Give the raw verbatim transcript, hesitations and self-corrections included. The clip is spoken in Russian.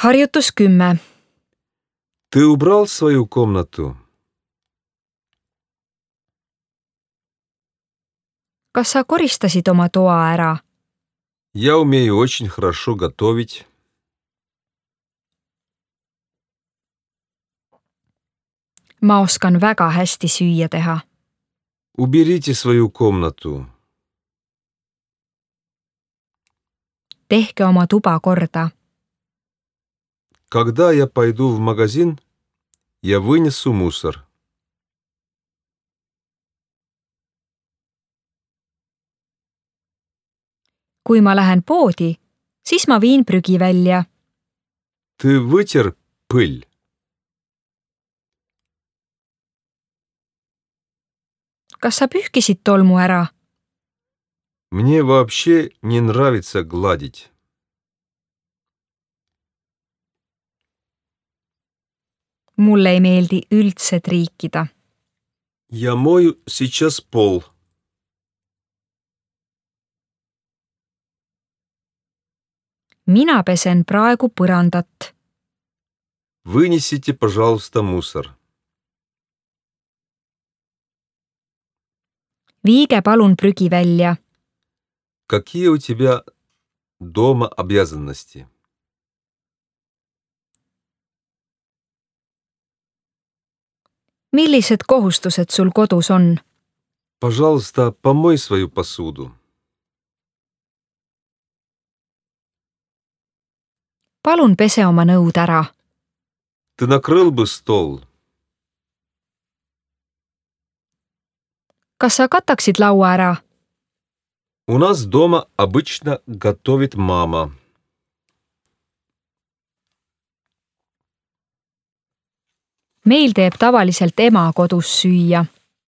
Harjutus kümme. Ты убрал свою комнату? Kas sa koristasid oma toa ära? Я умею очень хорошо готовить. Ma oskan väga hästi süüa teha. Уберите свою комнату. Tehke oma tuba korda. Когда я пойду в магазин, я вынесу мусор. Kui ma lähen poodi, siis ma viin prügi välja. Ты вытер пыль? Kas sa pühkisid tolmu ära? Мне вообще не нравится гладить. Mulle ei meeldi üldse triikida. Я мою сейчас пол. Mina pesen praegu põrandat. Вынесите, пожалуйста, мусор. Viige palun prügi välja. Какие у тебя дома обязанности? Millised kohustused sul kodus on? Пожалуйста, помой свою посуду. Palun pese oma nõud ära. Ты накрыл бы стол? Kas sa kataksid laua ära? У нас дома обычно готовит мама. Meil teeb tavaliselt ema kodus süüa.